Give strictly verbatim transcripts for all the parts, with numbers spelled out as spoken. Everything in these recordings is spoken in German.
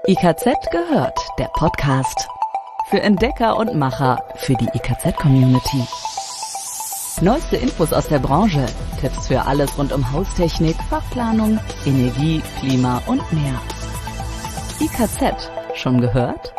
I K Z gehört, der Podcast. Für Entdecker und Macher, für die I K Z-Community. Neueste Infos aus der Branche, Tipps für alles rund um Haustechnik, Fachplanung, Energie, Klima und mehr. I K Z, schon gehört?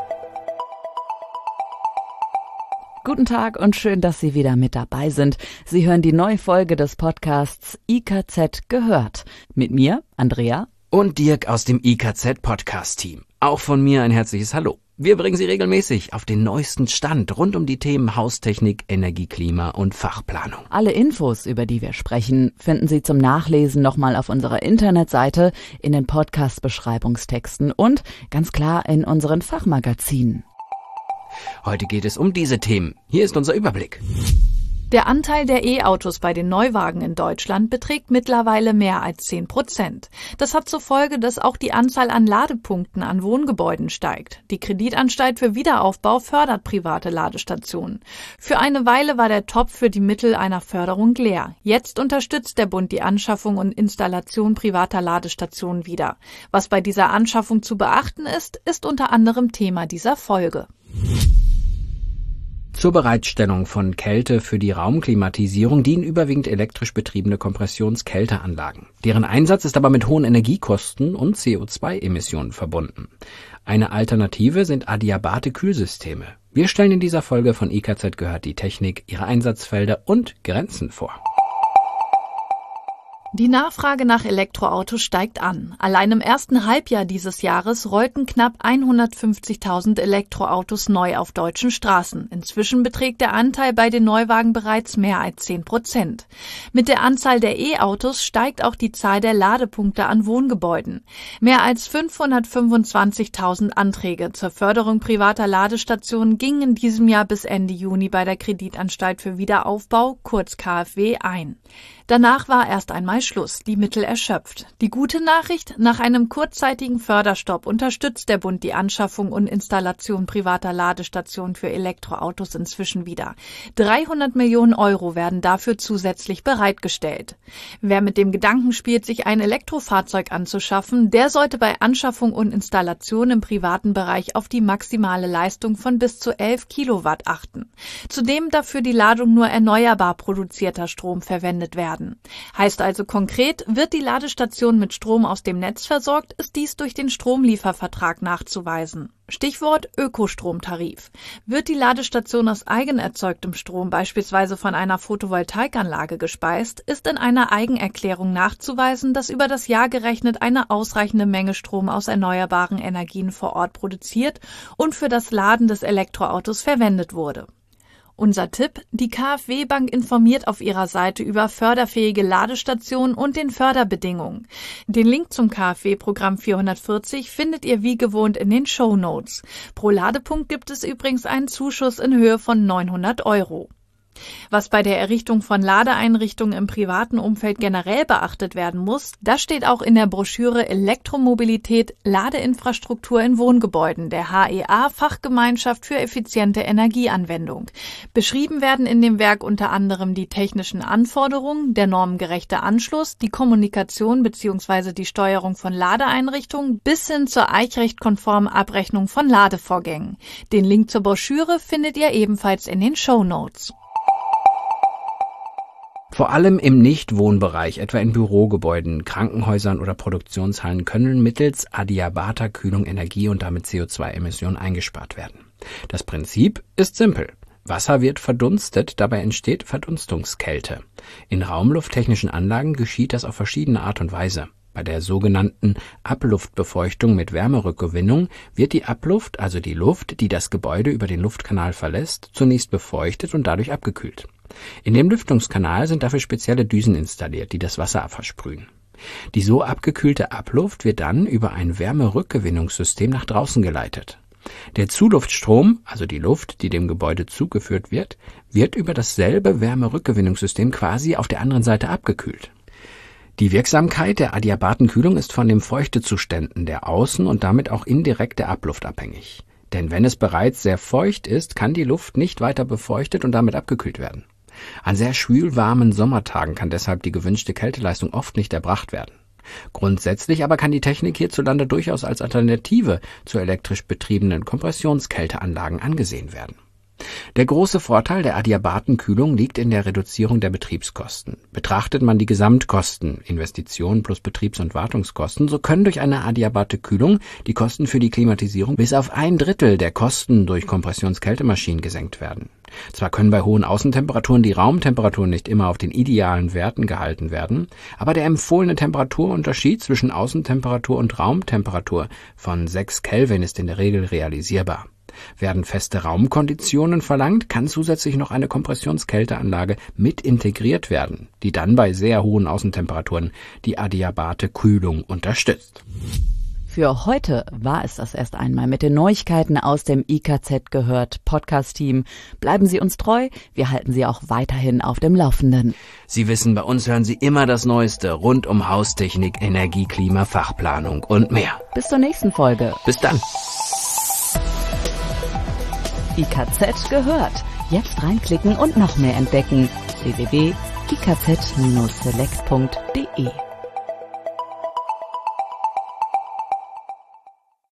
Guten Tag und schön, dass Sie wieder mit dabei sind. Sie hören die neue Folge des Podcasts I K Z gehört. Mit mir, Andrea. Und Dirk aus dem I K Z-Podcast-Team. Auch von mir ein herzliches Hallo. Wir bringen Sie regelmäßig auf den neuesten Stand rund um die Themen Haustechnik, Energie, Klima und Fachplanung. Alle Infos, über die wir sprechen, finden Sie zum Nachlesen nochmal auf unserer Internetseite, in den Podcast-Beschreibungstexten und ganz klar in unseren Fachmagazinen. Heute geht es um diese Themen. Hier ist unser Überblick. Der Anteil der E-Autos bei den Neuwagen in Deutschland beträgt mittlerweile mehr als zehn Prozent. Das hat zur Folge, dass auch die Anzahl an Ladepunkten an Wohngebäuden steigt. Die Kreditanstalt für Wiederaufbau fördert private Ladestationen. Für eine Weile war der Topf für die Mittel einer Förderung leer. Jetzt unterstützt der Bund die Anschaffung und Installation privater Ladestationen wieder. Was bei dieser Anschaffung zu beachten ist, ist unter anderem Thema dieser Folge. Zur Bereitstellung von Kälte für die Raumklimatisierung dienen überwiegend elektrisch betriebene Kompressionskälteanlagen. Deren Einsatz ist aber mit hohen Energiekosten und C O zwei Emissionen verbunden. Eine Alternative sind adiabate Kühlsysteme. Wir stellen in dieser Folge von I K Z gehört die Technik, ihre Einsatzfelder und Grenzen vor. Die Nachfrage nach Elektroautos steigt an. Allein im ersten Halbjahr dieses Jahres rollten knapp hundertfünfzigtausend Elektroautos neu auf deutschen Straßen. Inzwischen beträgt der Anteil bei den Neuwagen bereits mehr als zehn Prozent. Mit der Anzahl der E-Autos steigt auch die Zahl der Ladepunkte an Wohngebäuden. Mehr als fünfhundertfünfundzwanzigtausend Anträge zur Förderung privater Ladestationen gingen in diesem Jahr bis Ende Juni bei der Kreditanstalt für Wiederaufbau, kurz K f W, ein. Danach war erst einmal Schluss, die Mittel erschöpft. Die gute Nachricht: Nach einem kurzzeitigen Förderstopp unterstützt der Bund die Anschaffung und Installation privater Ladestationen für Elektroautos inzwischen wieder. dreihundert Millionen Euro werden dafür zusätzlich bereitgestellt. Wer mit dem Gedanken spielt, sich ein Elektrofahrzeug anzuschaffen, der sollte bei Anschaffung und Installation im privaten Bereich auf die maximale Leistung von bis zu elf Kilowatt achten. Zudem darf für die Ladung nur erneuerbar produzierter Strom verwendet werden. Heißt also konkret, wird die Ladestation mit Strom aus dem Netz versorgt, ist dies durch den Stromliefervertrag nachzuweisen. Stichwort Ökostromtarif. Wird die Ladestation aus eigenerzeugtem Strom, beispielsweise von einer Photovoltaikanlage, gespeist, ist in einer Eigenerklärung nachzuweisen, dass über das Jahr gerechnet eine ausreichende Menge Strom aus erneuerbaren Energien vor Ort produziert und für das Laden des Elektroautos verwendet wurde. Unser Tipp: Die K f W-Bank informiert auf ihrer Seite über förderfähige Ladestationen und den Förderbedingungen. Den Link zum K f W-Programm vierhundertvierzig findet ihr wie gewohnt in den Shownotes. Pro Ladepunkt gibt es übrigens einen Zuschuss in Höhe von neunhundert Euro. Was bei der Errichtung von Ladeeinrichtungen im privaten Umfeld generell beachtet werden muss, das steht auch in der Broschüre Elektromobilität, Ladeinfrastruktur in Wohngebäuden der H E A Fachgemeinschaft für effiziente Energieanwendung. Beschrieben werden in dem Werk unter anderem die technischen Anforderungen, der normengerechte Anschluss, die Kommunikation bzw. die Steuerung von Ladeeinrichtungen bis hin zur eichrechtkonformen Abrechnung von Ladevorgängen. Den Link zur Broschüre findet ihr ebenfalls in den Shownotes. Vor allem im Nichtwohnbereich, etwa in Bürogebäuden, Krankenhäusern oder Produktionshallen, können mittels adiabater Kühlung Energie und damit C O zwei Emissionen eingespart werden. Das Prinzip ist simpel. Wasser wird verdunstet, dabei entsteht Verdunstungskälte. In raumlufttechnischen Anlagen geschieht das auf verschiedene Art und Weise. Bei der sogenannten Abluftbefeuchtung mit Wärmerückgewinnung wird die Abluft, also die Luft, die das Gebäude über den Luftkanal verlässt, zunächst befeuchtet und dadurch abgekühlt. In dem Lüftungskanal sind dafür spezielle Düsen installiert, die das Wasser versprühen. Die so abgekühlte Abluft wird dann über ein Wärmerückgewinnungssystem nach draußen geleitet. Der Zuluftstrom, also die Luft, die dem Gebäude zugeführt wird, wird über dasselbe Wärmerückgewinnungssystem quasi auf der anderen Seite abgekühlt. Die Wirksamkeit der adiabaten Kühlung ist von den Feuchtezuständen der Außen- und damit auch indirekt der Abluft abhängig. Denn wenn es bereits sehr feucht ist, kann die Luft nicht weiter befeuchtet und damit abgekühlt werden. An sehr schwülwarmen Sommertagen kann deshalb die gewünschte Kälteleistung oft nicht erbracht werden. Grundsätzlich aber kann die Technik hierzulande durchaus als Alternative zu elektrisch betriebenen Kompressionskälteanlagen angesehen werden. Der große Vorteil der Adiabatenkühlung liegt in der Reduzierung der Betriebskosten. Betrachtet man die Gesamtkosten, Investitionen plus Betriebs- und Wartungskosten, so können durch eine Adiabatekühlung die Kosten für die Klimatisierung bis auf ein Drittel der Kosten durch Kompressionskältemaschinen gesenkt werden. Zwar können bei hohen Außentemperaturen die Raumtemperaturen nicht immer auf den idealen Werten gehalten werden, aber der empfohlene Temperaturunterschied zwischen Außentemperatur und Raumtemperatur von sechs Kelvin ist in der Regel realisierbar. Werden feste Raumkonditionen verlangt, kann zusätzlich noch eine Kompressionskälteanlage mit integriert werden, die dann bei sehr hohen Außentemperaturen die Adiabatekühlung unterstützt. Für heute war es das erst einmal mit den Neuigkeiten aus dem I K Z gehört Podcast-Team. Bleiben Sie uns treu, wir halten Sie auch weiterhin auf dem Laufenden. Sie wissen, bei uns hören Sie immer das Neueste rund um Haustechnik, Energie, Klima, Fachplanung und mehr. Bis zur nächsten Folge. Bis dann. I K Z gehört. Jetzt reinklicken und noch mehr entdecken. w w w punkt i k z Bindestrich select punkt d e